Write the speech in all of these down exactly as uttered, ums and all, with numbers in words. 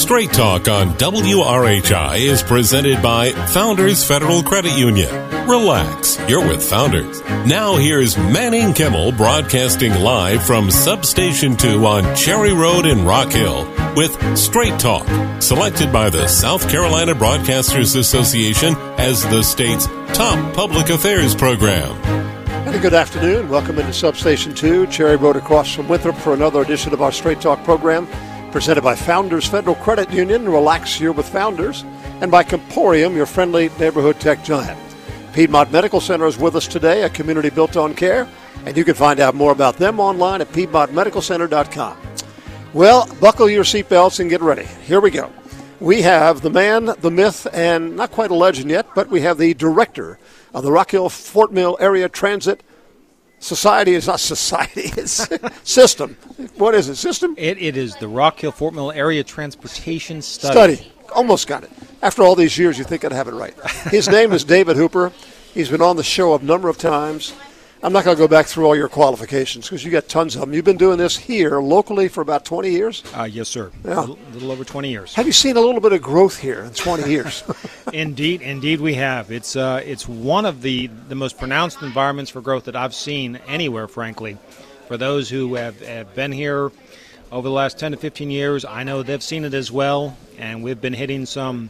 Straight Talk on W R H I is presented by Founders Federal Credit Union. Relax, you're with Founders. Now here's Manning Kimmel broadcasting live from Substation two on Cherry Road in Rock Hill with Straight Talk, selected by the South Carolina Broadcasters Association as the state's top public affairs program. And a good afternoon. Welcome into Substation two, Cherry Road across from Winthrop for another edition of our Straight Talk program, presented by Founders Federal Credit Union. Relax, you're with Founders. And by Comporium, your friendly neighborhood tech giant. Piedmont Medical Center is with us today, a community built on care. And you can find out more about them online at piedmont medical center dot com. Well, buckle your seatbelts and get ready. Here we go. We have the man, the myth, and not quite a legend yet, but we have the director of the Rock Hill Fort Mill Area Transit Society. Is not society, it's system. What is it, system? It, it is the Rock Hill Fort Mill Area Transportation Study. Study. Almost got it. After all these years, you think I'd have it right. His name is David Hooper. He's been on the show a number of times. I'm not going to go back through all your qualifications because you got tons of them. You've been doing this here locally for about twenty years? Uh, yes, sir. Yeah. A little, little over twenty years. Have you seen a little bit of growth here in twenty years? Indeed, indeed we have. It's uh, it's one of the, the most pronounced environments for growth that I've seen anywhere, frankly. For those who have, have been here over the last ten to fifteen years, I know they've seen it as well, and we've been hitting some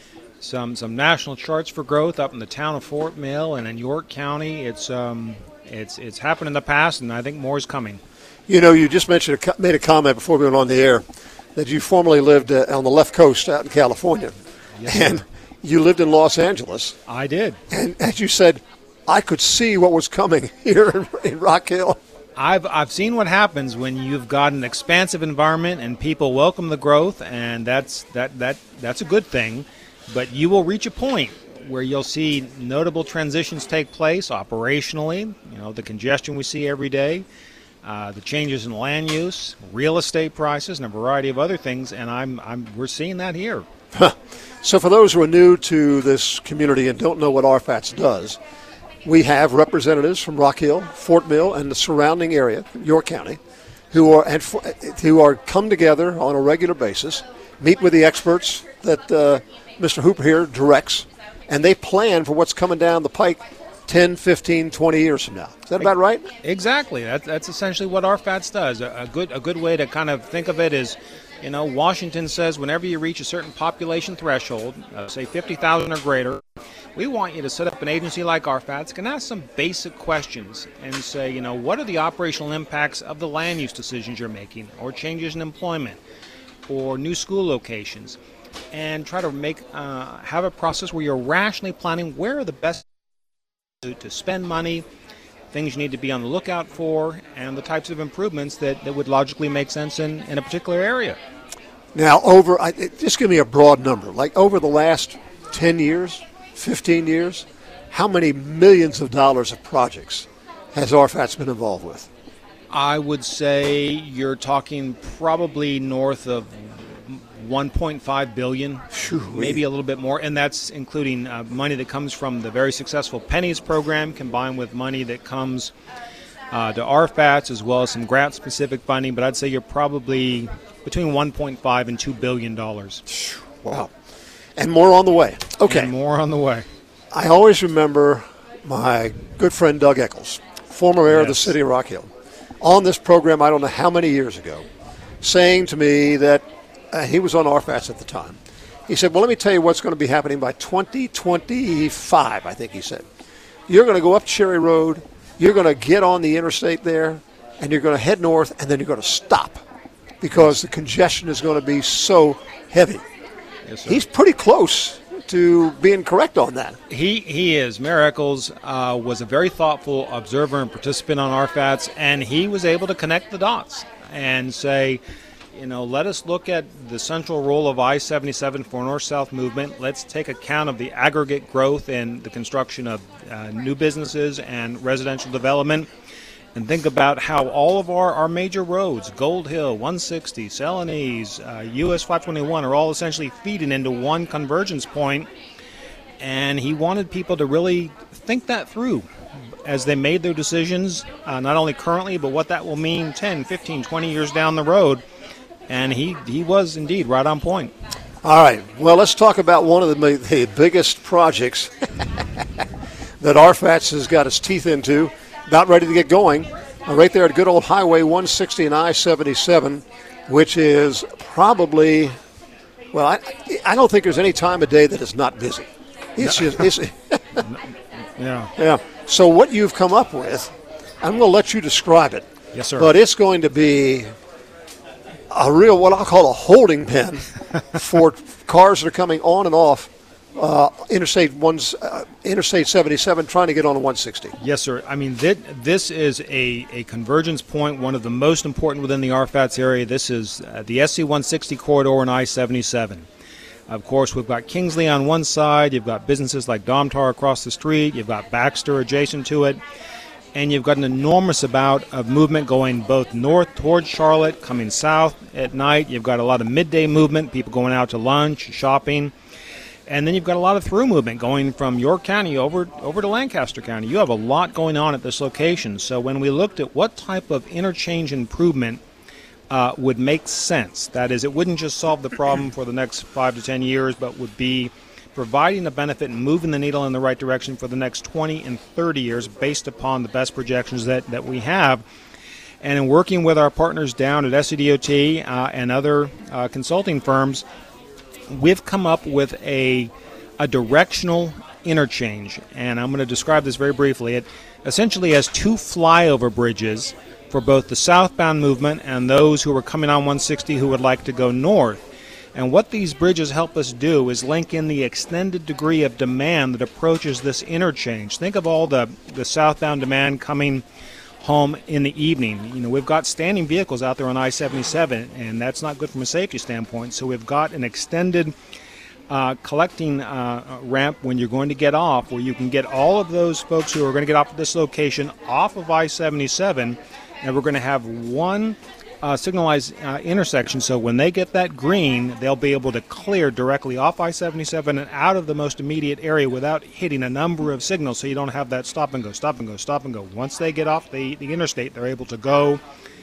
some some national charts for growth up in the town of Fort Mill and in York County. It's um it's it's happened in the past, and I think more is coming. You know, you just mentioned a, made a comment before we went on the air that you formerly lived uh, on the left coast out in California, yes, and sir. You lived in Los Angeles. I did, and as you said, I could see what was coming here in, in Rock Hill. I've I've seen what happens when you've got an expansive environment and people welcome the growth, and that's that that that's a good thing. But you will reach a point where you'll see notable transitions take place operationally. You know, the congestion we see every day, uh, the changes in land use, real estate prices, and a variety of other things. And I'm I'm we're seeing that here. So for those who are new to this community and don't know what R F A T S does, we have representatives from Rock Hill, Fort Mill, and the surrounding area, York County, who are and who are come together on a regular basis, meet with the experts that uh, Mister Hooper here directs, and they plan for what's coming down the pike ten, fifteen, twenty years from now. Is that about right? Exactly. That, that's essentially what R F A T S does. A, a good a good way to kind of think of it is, you know, Washington says whenever you reach a certain population threshold, uh, say fifty thousand or greater, we want you to set up an agency like R F A T S, can ask some basic questions and say, you know, what are the operational impacts of the land use decisions you're making, or changes in employment, or new school locations, and try to make uh, have a process where you're rationally planning where are the best to, to spend money, things you need to be on the lookout for, and the types of improvements that, that would logically make sense in, in a particular area. Now, over I, just give me a broad number, like over the last ten years, fifteen years, how many millions of dollars of projects has R F A T S been involved with? I would say you're talking probably north of one point five billion dollars, maybe a little bit more, and that's including uh, money that comes from the very successful Pennies program combined with money that comes uh, to R F A T S as well as some grant-specific funding, but I'd say you're probably between one point five and two billion dollars. Wow. And more on the way. Okay. And more on the way. I always remember my good friend Doug Eccles, former mayor yes. of the city of Rock Hill, on this program I don't know how many years ago, saying to me that uh, he was on R F A T S at the time. He said, well, let me tell you what's going to be happening by twenty twenty-five, I think he said. You're going to go up Cherry Road, you're going to get on the interstate there, and you're going to head north, and then you're going to stop because the congestion is going to be so heavy. Yes, sir. He's pretty close to being correct on that. He he is. Mayor Eccles uh, was a very thoughtful observer and participant on R F A T S, and he was able to connect the dots and say, you know, let us look at the central role of I seventy-seven for north-south movement. Let's take account of the aggregate growth in the construction of uh, new businesses and residential development, and think about how all of our, our major roads, Gold Hill, one sixty, Celanese, uh, U S five twenty-one, are all essentially feeding into one convergence point. And he wanted people to really think that through as they made their decisions, uh, not only currently, but what that will mean ten, fifteen, twenty years down the road. and he, he was indeed right on point. All right. Well, let's talk about one of the, the biggest projects that R F A T S has got its teeth into, about ready to get going, uh, right there at good old Highway one sixty and I seventy-seven, which is probably, well, I, I don't think there's any time of day that is not busy. It's just, it's, yeah. Yeah. So what you've come up with, I'm going to let you describe it. Yes, sir. But it's going to be a real, what I'll call a holding pen for cars that are coming on and off uh, Interstate one's uh, Interstate seventy-seven, trying to get on the one sixty. Yes, sir. I mean, th- this is a, a convergence point, one of the most important within the R F A T S area. This is uh, the S C one sixty corridor and I seventy-seven. Of course, we've got Kingsley on one side. You've got businesses like Domtar across the street. You've got Baxter adjacent to it. And you've got an enormous amount of movement going both north towards Charlotte, coming south at night. You've got a lot of midday movement, people going out to lunch, shopping. And then you've got a lot of through movement going from York County over, over to Lancaster County. You have a lot going on at this location. So when we looked at what type of interchange improvement uh, would make sense, that is, it wouldn't just solve the problem for the next five to ten years, but would be providing a benefit and moving the needle in the right direction for the next twenty and thirty years based upon the best projections that, that we have. And in working with our partners down at S C D O T uh, and other uh, consulting firms, we've come up with a, a directional interchange. And I'm going to describe this very briefly. It essentially has two flyover bridges for both the southbound movement and those who are coming on one sixty who would like to go north. And what these bridges help us do is link in the extended degree of demand that approaches this interchange. Think of all the, the southbound demand coming home in the evening. You know, we've got standing vehicles out there on I seventy-seven, and that's not good from a safety standpoint. So we've got an extended uh, collecting uh, ramp when you're going to get off, where you can get all of those folks who are going to get off at this location off of I seventy-seven, and we're going to have one Uh, signalized uh, intersection, so when they get that green, they'll be able to clear directly off I seventy-seven and out of the most immediate area without hitting a number of signals, so you don't have that stop and go, stop and go, stop and go. Once they get off the, the interstate, they're able to go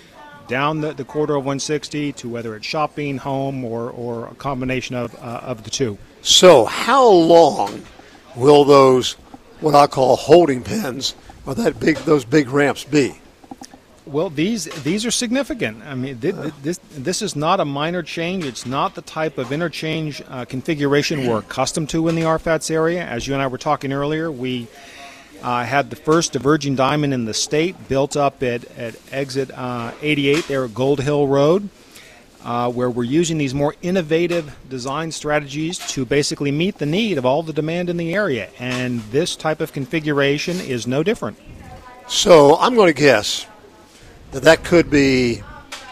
down the, the corridor of one sixty to whether it's shopping, home, or, or a combination of, uh, of the two. So how long will those, what I call holding pens, or that big, those big ramps be? Well, these these are significant. I mean, th- th- this this is not a minor change. It's not the type of interchange uh, configuration we're accustomed to in the R F A T S area. As you and I were talking earlier, we uh, had the first diverging diamond in the state built up at, at exit uh, eighty-eight there at Gold Hill Road, uh, where we're using these more innovative design strategies to basically meet the need of all the demand in the area. And this type of configuration is no different. So I'm going to guess that that could be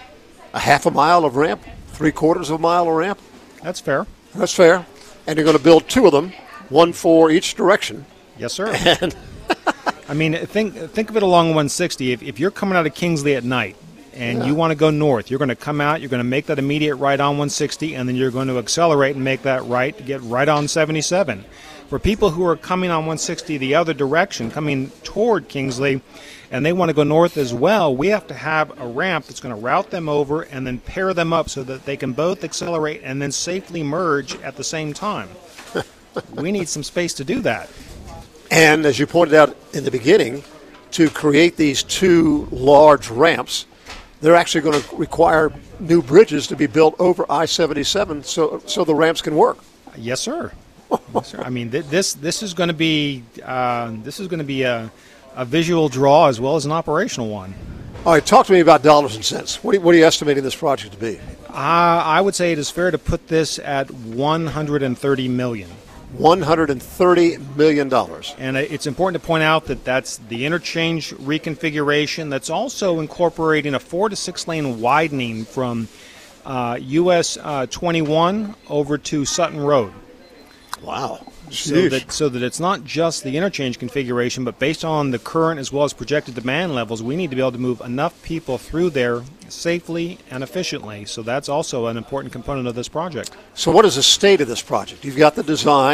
a half a mile of ramp, three quarters of a mile of ramp. That's fair. That's fair. And you're going to build two of them, one for each direction. Yes, sir. And I mean, think think of it along one sixty. If, if you're coming out of Kingsley at night and yeah. you want to go north, you're going to come out, you're going to make that immediate right on one sixty, and then you're going to accelerate and make that right to get right on seventy-seven. For people who are coming on one sixty the other direction, coming toward Kingsley, and they want to go north as well, we have to have a ramp that's going to route them over and then pair them up so that they can both accelerate and then safely merge at the same time. We need some space to do that. And as you pointed out in the beginning, to create these two large ramps, they're actually going to require new bridges to be built over I seventy-seven so so the ramps can work. Yes, sir. Yes, sir. I mean, th- this this is going to be uh, this is going to be a, a visual draw as well as an operational one. All right, talk to me about dollars and cents. What are you, what are you estimating this project to be? Uh, I would say it is fair to put this at one hundred thirty million dollars. one hundred thirty million dollars. And it's important to point out that that's the interchange reconfiguration that's also incorporating a four to six lane widening from uh, U S uh, twenty-one over to Sutton Road. Wow. So that, so that it's not just the interchange configuration, but based on the current as well as projected demand levels, we need to be able to move enough people through there safely and efficiently. So that's also an important component of this project. So what is the state of this project? You've got the design,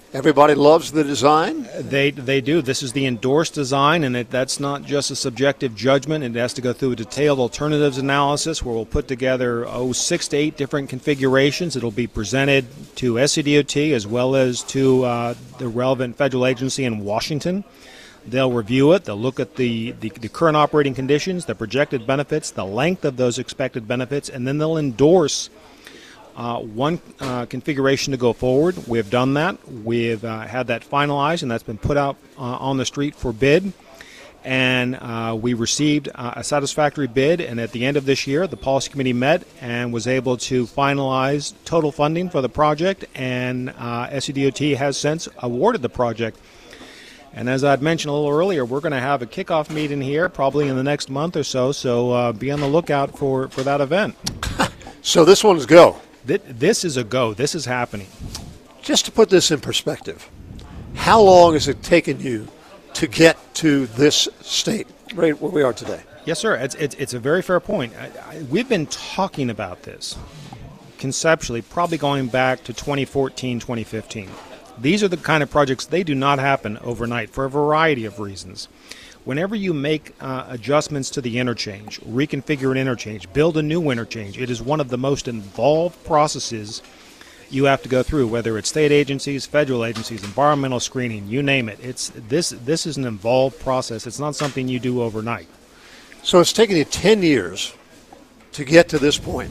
Everybody loves the design? They they do. This is the endorsed design, and it, that's not just a subjective judgment. It has to go through a detailed alternatives analysis where we'll put together, oh, six to eight different configurations. It'll be presented to S C D O T as well as to uh, the relevant federal agency in Washington. They'll review it. They'll look at the, the, the current operating conditions, the projected benefits, the length of those expected benefits, and then they'll endorse Uh, one uh, configuration to go forward. We've done that. We've uh, had that finalized, and that's been put out uh, on the street for bid. And uh, we received uh, a satisfactory bid, and at the end of this year, the policy committee met and was able to finalize total funding for the project, and uh, S C D O T has since awarded the project. And as I'd mentioned a little earlier, we're going to have a kickoff meeting here probably in the next month or so, so uh, be on the lookout for, for that event. So this one's go. This is a go. This is happening. Just to put this in perspective, how long has it taken you to get to this state, right where we are today? Yes, sir. It's it's, it's a very fair point. I, I, we've been talking about this conceptually, probably going back to twenty fourteen, twenty fifteen. These are the kind of projects, they do not happen overnight for a variety of reasons. Whenever you make uh, adjustments to the interchange, reconfigure an interchange, build a new interchange, it is one of the most involved processes you have to go through, whether it's state agencies, federal agencies, environmental screening, you name it. It's this this is an involved process. It's not something you do overnight. So it's taken you ten years to get to this point.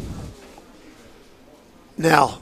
Now,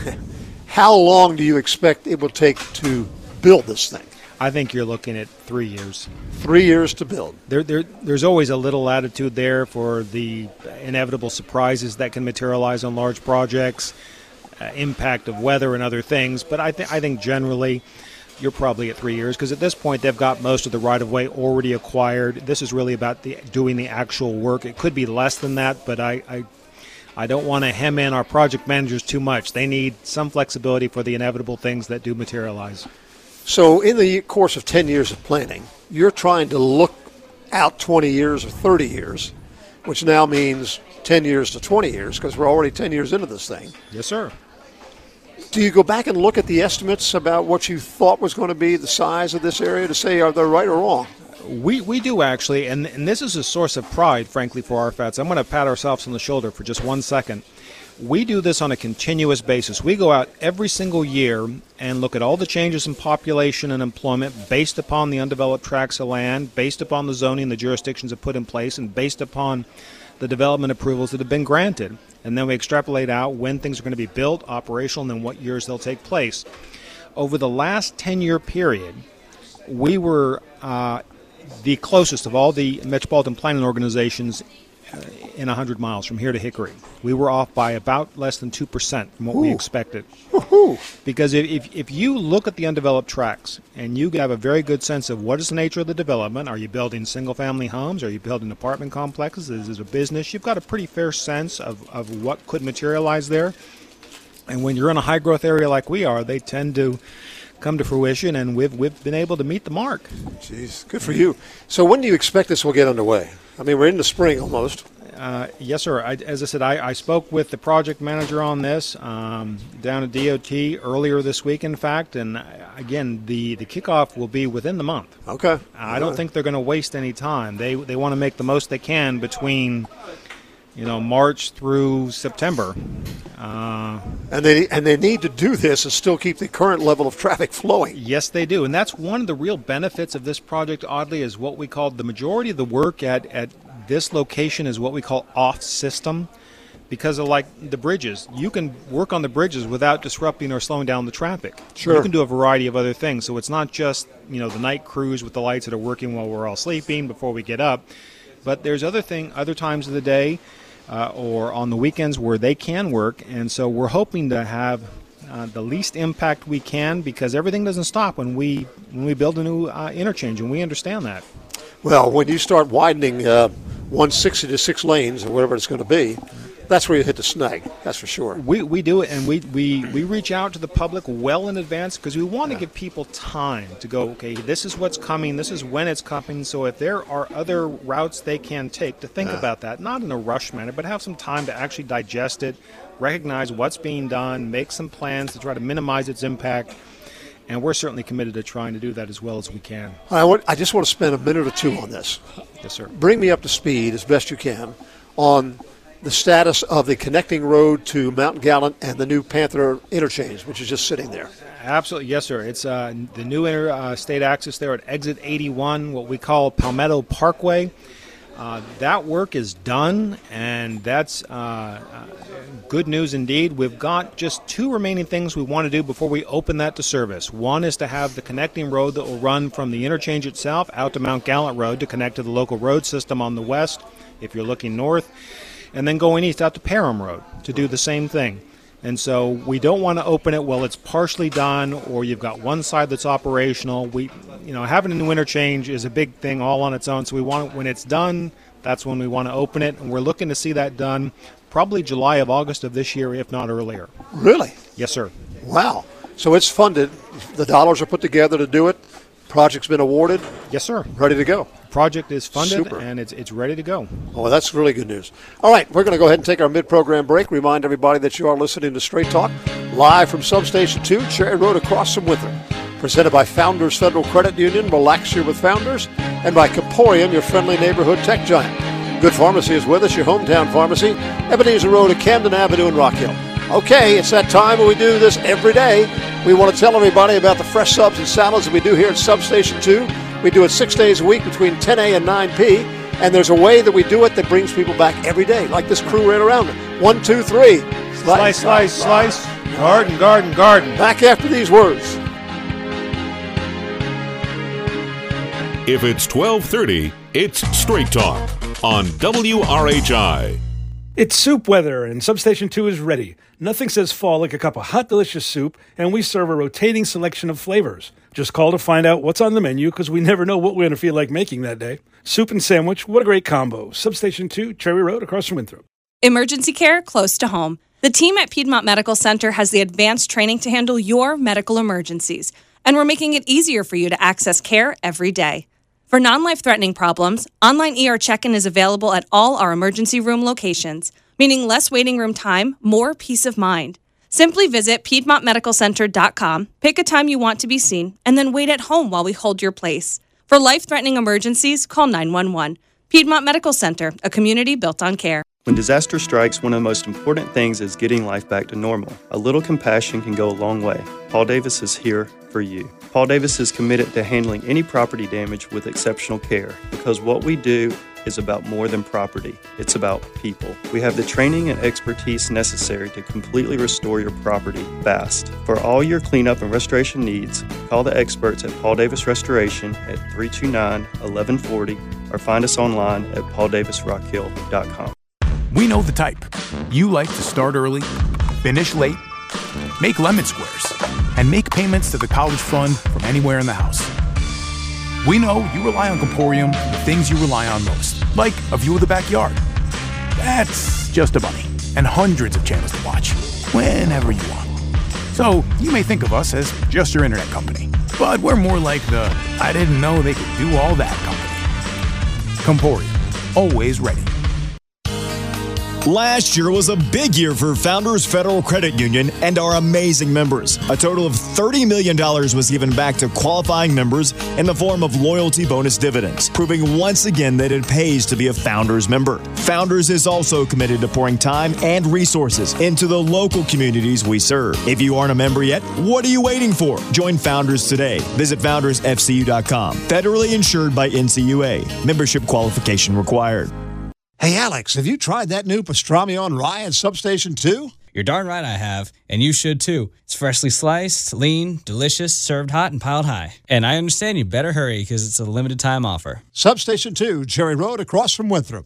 how long do you expect it will take to build this thing? I think you're looking at three years. Three years to build. There, there, there's always a little latitude there for the inevitable surprises that can materialize on large projects, uh, impact of weather and other things. But I, th- I think generally you're probably at three years because at this point they've got most of the right-of-way already acquired. This is really about the, doing the actual work. It could be less than that, but I, I, I don't want to hem in our project managers too much. They need some flexibility for the inevitable things that do materialize. So in the course of ten years of planning, you're trying to look out twenty years or thirty years, which now means ten years to twenty years because we're already ten years into this thing. Yes, sir. Do you go back and look at the estimates about what you thought was going to be the size of this area to say are they right or wrong? We we do actually, and, and this is a source of pride, frankly, for our F A Ts. I'm going to pat ourselves on the shoulder for just one second. We do this on a continuous basis. We go out every single year and look at all the changes in population and employment based upon the undeveloped tracts of land, based upon the zoning the jurisdictions have put in place, and based upon the development approvals that have been granted. And then we extrapolate out when things are going to be built, operational, and then what years they'll take place. Over the last ten-year period, we were uh, the closest of all the metropolitan planning organizations in one hundred miles from here to Hickory. We were off by about less than two percent from what Ooh. we expected. Woo-hoo. Because if, if you look at the undeveloped tracts and you have a very good sense of what is the nature of the development, are you building single-family homes, are you building apartment complexes, is it a business, you've got a pretty fair sense of, of what could materialize there. And when you're in a high-growth area like we are, they tend to come to fruition, and we've, we've been able to meet the mark. Jeez, good for you. So when do you expect this will get underway? I mean, we're in the spring almost. Uh, yes, sir. I, as I said, I, I spoke with the project manager on this um, down at D O T earlier this week, in fact. And, uh, again, the, the kickoff will be within the month. Okay. Uh, I don't right. think they're going to waste any time. They they want to make the most they can between, you know, March through September. Uh, and they and they need to do this and still keep the current level of traffic flowing. Yes, they do. And that's one of the real benefits of this project, oddly, is what we call the majority of the work at, at this location is what we call off-system because of, like, the bridges. You can work on the bridges without disrupting or slowing down the traffic. Sure. You can do a variety of other things. So it's not just, you know, the night crews with the lights that are working while we're all sleeping before we get up. But there's other thing, other times of the day uh, or on the weekends where they can work. And so we're hoping to have uh, the least impact we can because everything doesn't stop when we when we build a new uh, interchange, and we understand that. Well, when you start widening uh, one sixty to six lanes or whatever it's going to be, that's where you hit the snag. That's for sure. We we do it, and we, we, we reach out to the public well in advance because we want to yeah. give people time to go, okay, this is what's coming, this is when it's coming, so if there are other routes they can take to think yeah. about that, not in a rush manner, but have some time to actually digest it, recognize what's being done, make some plans to try to minimize its impact, and we're certainly committed to trying to do that as well as we can. I, want, I just want to spend a minute or two on this. Yes, sir. Bring me up to speed as best you can on the status of the connecting road to Mountain Gallant and the new Panther interchange, which is just sitting there. Absolutely, yes, sir. It's uh, the new interstate uh, access there at exit eighty-one, what we call Palmetto Parkway. Uh, that work is done, and that's uh, uh, good news indeed. We've got just two remaining things we want to do before we open that to service. One is to have the connecting road that will run from the interchange itself out to Mount Gallant Road to connect to the local road system on the west, if you're looking north, and then going east out to Parham Road to do the same thing. And so we don't want to open it while it's partially done or you've got one side that's operational. We, you know, having a new interchange is a big thing all on its own. So we want, when it's done, that's when we want to open it. And we're looking to see that done probably July of August of this year, if not earlier. Really? Yes, sir. Wow. So it's funded. The dollars are put together to do it. Project's been awarded. Yes, sir. Ready to go. Project is funded, Super. and it's it's ready to go. Oh, well, that's really good news. All right, we're going to go ahead and take our mid-program break. Remind everybody that you are listening to Straight Talk, live from Substation two, Cherry Road across from Winthrop. Presented by Founders Federal Credit Union, relax here with Founders, and by Comporium, your friendly neighborhood tech giant. Good Pharmacy is with us, your hometown pharmacy, Ebenezer Road at Camden Avenue in Rock Hill. Okay, it's that time when we do this every day. We want to tell everybody about the fresh subs and salads that we do here at Substation two. We do it six days a week between ten a and nine p, and there's a way that we do it that brings people back every day, like this crew right around it. One, two, three. Slice, slice, slice. slice. Garden, garden, garden. Back after these words. If it's twelve thirty, it's Straight Talk on W R H I. It's soup weather, and Substation two is ready. Nothing says fall like a cup of hot, delicious soup, and we serve a rotating selection of flavors. Just call to find out what's on the menu, because we never know what we're going to feel like making that day. Soup and sandwich, what a great combo. Substation two, Cherry Road, across from Winthrop. Emergency care close to home. The team at Piedmont Medical Center has the advanced training to handle your medical emergencies, and we're making it easier for you to access care every day. For non-life-threatening problems, online E R check-in is available at all our emergency room locations, meaning less waiting room time, more peace of mind. Simply visit Piedmont Medical Center dot com, pick a time you want to be seen, and then wait at home while we hold your place. For life-threatening emergencies, call nine one one. Piedmont Medical Center, a community built on care. When disaster strikes, one of the most important things is getting life back to normal. A little compassion can go a long way. Paul Davis is here for you. Paul Davis is committed to handling any property damage with exceptional care, because what we do is about more than property. It's about people. We have the training and expertise necessary to completely restore your property fast. For all your cleanup and restoration needs, call the experts at Paul Davis Restoration at three two nine, one one four zero or find us online at paul davis rock hill dot com. We know the type. You like to start early, finish late, make lemon squares, and make payments to the college fund from anywhere in the house. We know you rely on Comporium for the things you rely on most, like a view of the backyard. That's just a bunny, and hundreds of channels to watch, whenever you want. So you may think of us as just your internet company, but we're more like the I didn't know they could do all that company. Comporium, always ready. Last year was a big year for Founders Federal Credit Union and our amazing members. A total of thirty million dollars was given back to qualifying members in the form of loyalty bonus dividends, proving once again that it pays to be a Founders member. Founders is also committed to pouring time and resources into the local communities we serve. If you aren't a member yet, what are you waiting for? Join Founders today. Visit founders f c u dot com. Federally insured by N C U A. Membership qualification required. Hey, Alex, have you tried that new pastrami on rye at Substation two? You're darn right I have, and you should too. It's freshly sliced, lean, delicious, served hot, and piled high. And I understand you better hurry because it's a limited time offer. Substation two, Cherry Road, across from Winthrop.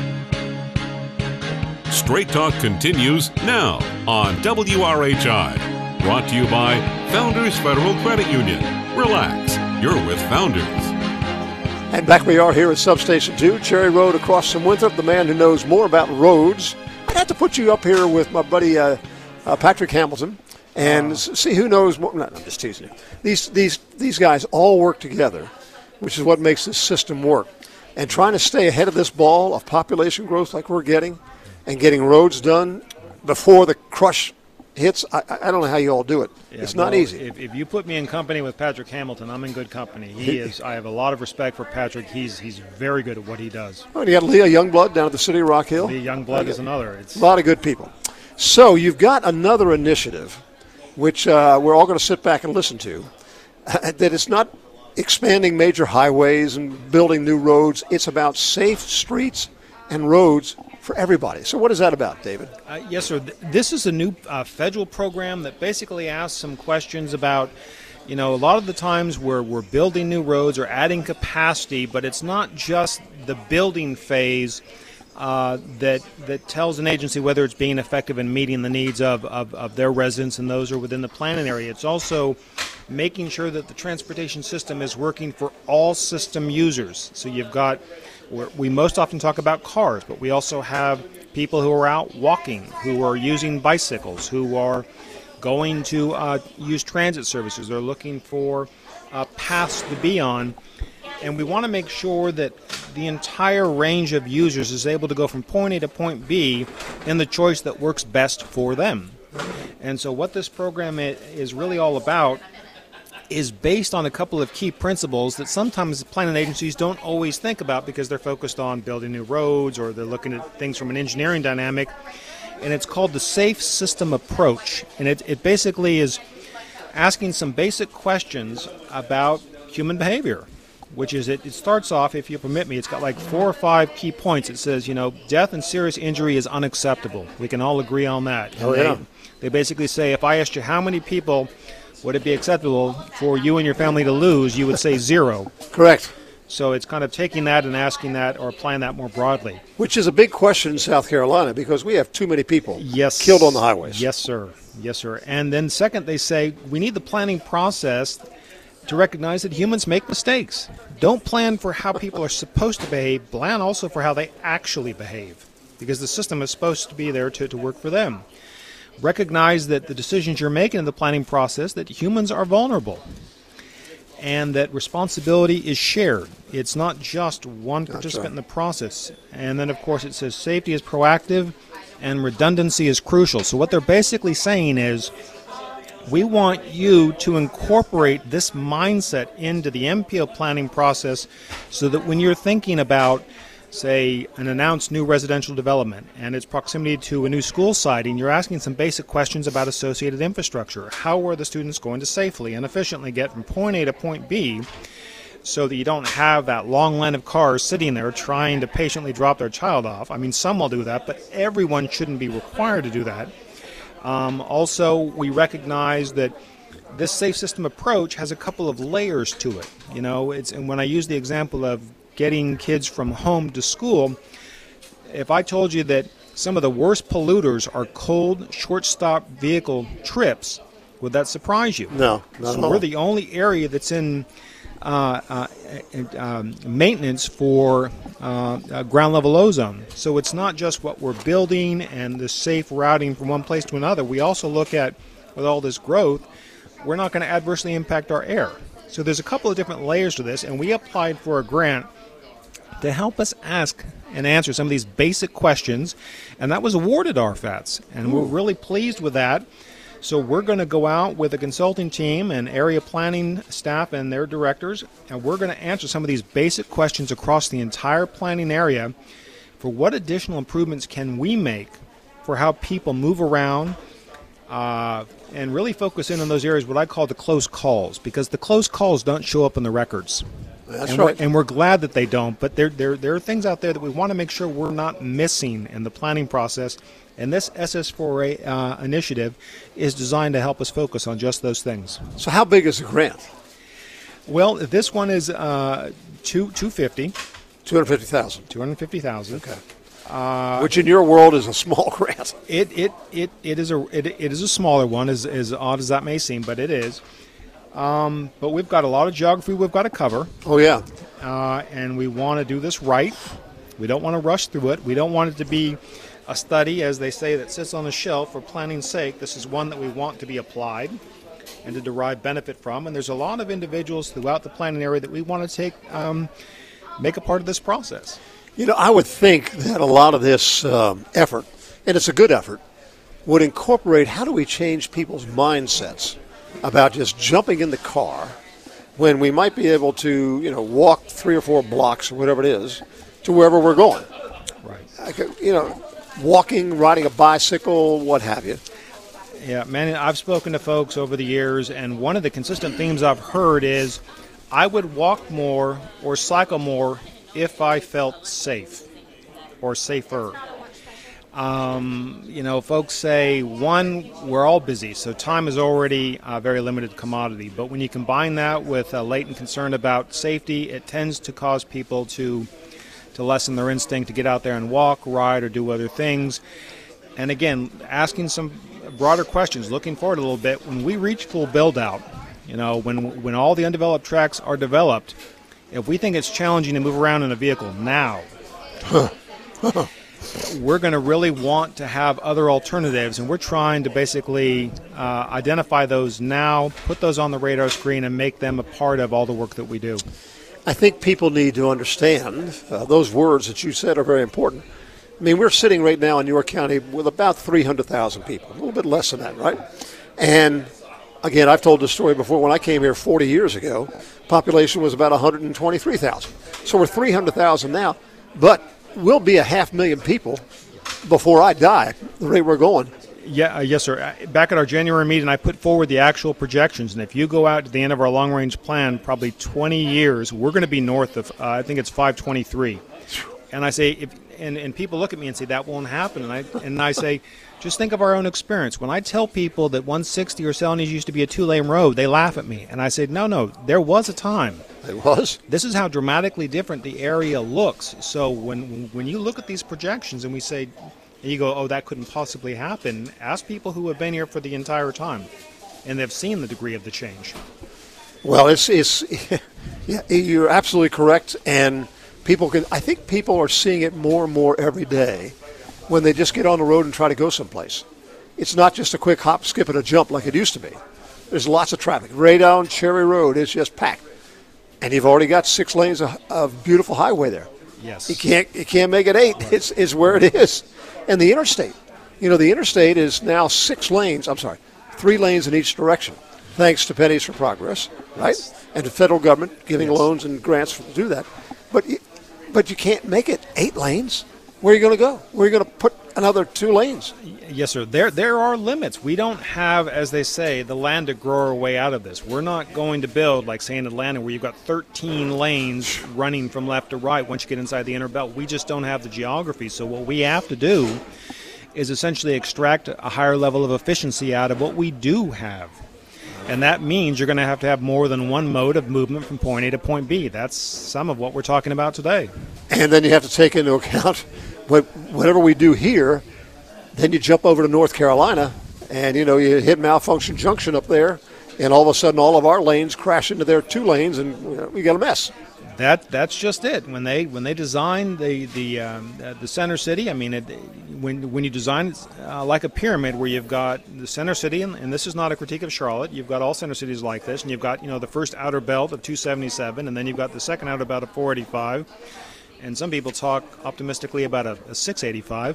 Straight Talk continues now on W R H I. Brought to you by Founders Federal Credit Union. Relax, you're with Founders. And back we are here at Substation two, Cherry Road across from Winthrop, the man who knows more about roads. I'd have to put you up here with my buddy uh, uh, Patrick Hamilton and uh, see who knows more. No, I'm just teasing you. These, these, these guys all work together, which is what makes this system work. And trying to stay ahead of this ball of population growth like we're getting and getting roads done before the crush hits. I, I don't know how you all do it. Yeah, it's not well, easy. If, if you put me in company with Patrick Hamilton, I'm in good company. He is. I have a lot of respect for Patrick. He's he's very good at what he does. Oh, and you got Leah Youngblood down at the City of Rock Hill. Leah Youngblood is another. It's a lot of good people. So you've got another initiative, which uh, we're all going to sit back and listen to, uh, that it's not expanding major highways and building new roads. It's about safe streets and roads for everybody. So what is that about, David? Uh, yes, sir. Th- this is a new uh, federal program that basically asks some questions about, you know, a lot of the times where we're building new roads or adding capacity, but it's not just the building phase uh, that that tells an agency whether it's being effective in meeting the needs of, of, of their residents and those who are within the planning area. It's also making sure that the transportation system is working for all system users. So you've got, we most often talk about cars, but we also have people who are out walking, who are using bicycles, who are going to uh, use transit services. They're looking for uh, paths to be on. And we want to make sure that the entire range of users is able to go from point A to point B in the choice that works best for them. And so what this program is really all about is based on a couple of key principles that sometimes planning agencies don't always think about because they're focused on building new roads or they're looking at things from an engineering dynamic. And it's called the Safe System Approach. And it, it basically is asking some basic questions about human behavior, which is it, it starts off, if you permit me, it's got like four or five key points. It says, you know, death and serious injury is unacceptable. We can all agree on that. Oh, yeah. They, they basically say, if I asked you how many people would it be acceptable for you and your family to lose, you would say zero. Correct. So it's kind of taking that and asking that or applying that more broadly. Which is a big question in South Carolina because we have too many people yes. killed on the highways. Yes, sir. Yes, sir. And then second, they say we need the planning process to recognize that humans make mistakes. Don't plan for how people are supposed to behave. Plan also for how they actually behave because the system is supposed to be there to, to work for them. Recognize that the decisions you're making in the planning process, that humans are vulnerable and that responsibility is shared. It's not just one participant right. in the process. And then, of course, it says safety is proactive and redundancy is crucial. So what they're basically saying is we want you to incorporate this mindset into the M P O planning process so that when you're thinking about, say, an announced new residential development and its proximity to a new school siting, you're asking some basic questions about associated infrastructure. How are the students going to safely and efficiently get from point A to point B so that you don't have that long line of cars sitting there trying to patiently drop their child off? I mean, some will do that, but everyone shouldn't be required to do that. Um, also, we recognize that this safe system approach has a couple of layers to it. You know, it's, and when I use the example of getting kids from home to school, if I told you that some of the worst polluters are cold, short-stop vehicle trips, would that surprise you? No, not so at all. We're the only area that's in uh, uh, um, maintenance for uh, uh, ground-level ozone. So it's not just what we're building and the safe routing from one place to another. We also look at, with all this growth, we're not going to adversely impact our air. So there's a couple of different layers to this, and we applied for a grant to help us ask and answer some of these basic questions, and that was awarded R FATS, and Ooh. We're really pleased with that. So we're going to go out with a consulting team and area planning staff and their directors, and we're going to answer some of these basic questions across the entire planning area for what additional improvements can we make for how people move around, uh, and really focus in on those areas what I call the close calls, because the close calls don't show up in the records. That's and right. We're, and we're glad that they don't, but there, there, there are things out there that we want to make sure we're not missing in the planning process. And this S S four A uh, initiative is designed to help us focus on just those things. So how big is the grant? Well, this one is uh, two two fifty. Two hundred fifty thousand. Two hundred fifty thousand. Okay. Uh, Which in your world is a small grant. It it it it is a it, it is a smaller one, as as odd as that may seem, but it is. Um, but we've got a lot of geography we've got to cover. Oh yeah. Uh, and we want to do this right. We don't want to rush through it. We don't want it to be a study, as they say, that sits on a shelf for planning's sake. This is one that we want to be applied and to derive benefit from. And there's a lot of individuals throughout the planning area that we want to take, um, make a part of this process. You know, I would think that a lot of this um, effort, and it's a good effort, would incorporate how do we change people's mindsets about just jumping in the car when we might be able to, you know, walk three or four blocks or whatever it is to wherever we're going. Right. You know, walking, riding a bicycle, what have you. Yeah, man, I've spoken to folks over the years, and one of the consistent themes I've heard is I would walk more or cycle more if I felt safe or safer. Um, you know, folks say, one, we're all busy, so time is already a very limited commodity. But when you combine that with a latent concern about safety, it tends to cause people to to lessen their instinct to get out there and walk, ride, or do other things. And again, asking some broader questions, looking forward a little bit. When we reach full build-out, you know, when when all the undeveloped tracks are developed, if we think it's challenging to move around in a vehicle now, we're going to really want to have other alternatives, and we're trying to basically uh, identify those now, put those on the radar screen, and make them a part of all the work that we do. I think people need to understand uh, those words that you said are very important. I mean, we're sitting right now in York County with about three hundred thousand people, a little bit less than that, right? And again, I've told this story before. When I came here forty years ago, population was about one hundred twenty-three thousand. So we're three hundred thousand now, but we'll be a half million people before I die, the rate we're going. Yeah, uh, yes, sir. Back at our January meeting, I put forward the actual projections, and if you go out to the end of our long-range plan, probably twenty years, we're going to be north of, uh, I think it's five twenty-three. And I say, if, and, and people look at me and say, that won't happen. And I and I say, just think of our own experience. When I tell people that one sixty or seventy used to be a two-lane road, they laugh at me. And I say, no, no, there was a time. It was. This is how dramatically different the area looks. So when when you look at these projections and we say, and you go, oh, that couldn't possibly happen, ask people who have been here for the entire time, and they've seen the degree of the change. Well, it's, it's yeah, you're absolutely correct, and people can, I think people are seeing it more and more every day when they just get on the road and try to go someplace. It's not just a quick hop, skip, and a jump like it used to be. There's lots of traffic. Right down Cherry Road is just packed, and you've already got six lanes of, of beautiful highway there. Yes. You can't you can't make it eight. Right. It's it's where it is. And the interstate, you know, the interstate is now six lanes. I'm sorry, three lanes in each direction, thanks to Pennies for Progress, right? Yes. And the federal government giving yes. loans and grants to do that. But you, but you can't make it eight lanes. Where are you going to go? Where are you going to put another two lanes? Yes, sir. There there are limits. We don't have, as they say, the land to grow our way out of this. We're not going to build, like, say, in Atlanta, where you've got thirteen lanes running from left to right once you get inside the inner belt. We just don't have the geography. So what we have to do is essentially extract a higher level of efficiency out of what we do have. And that means you're going to have to have more than one mode of movement from point A to point B. That's some of what we're talking about today. And then you have to take into account what, whatever we do here, then you jump over to North Carolina, and, you know, you hit Malfunction Junction up there, and all of a sudden all of our lanes crash into their two lanes, and you know, we got a mess. That that's just it. When they when they designed the the um, uh, the center city, I mean, it, when when you design it uh, like a pyramid, where you've got the center city, and, and this is not a critique of Charlotte. You've got all center cities like this, and you've got, you know, the first outer belt of two seventy-seven, and then you've got the second outer belt of four eighty-five. And some people talk optimistically about a, a six eighty-five.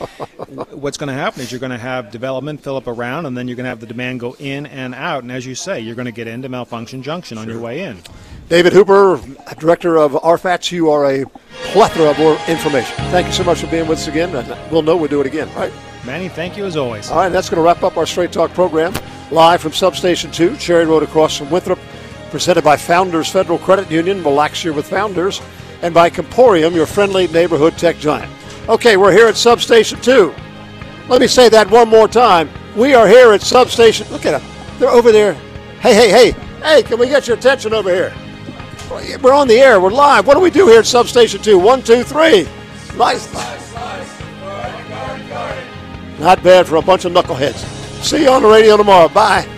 What's going to happen is you're going to have development fill up around, and then you're going to have the demand go in and out. And as you say, you're going to get into Malfunction Junction on sure. your way in. David Hooper, Director of R F A T S, you are a plethora of more information. Thank you so much for being with us again, and we'll know we'll do it again, right? Manny, thank you as always. All right, that's going to wrap up our Straight Talk program, live from Substation two, Cherry Road across from Winthrop, presented by Founders Federal Credit Union. Relax here with Founders. And by Comporium, your friendly neighborhood tech giant. Okay, we're here at Substation two. Let me say that one more time. We are here at Substation. Look at them. They're over there. Hey, hey, hey. Hey, can we get your attention over here? We're on the air. We're live. What do we do here at Substation two? One, two, three. Nice. Not bad for a bunch of knuckleheads. See you on the radio tomorrow. Bye.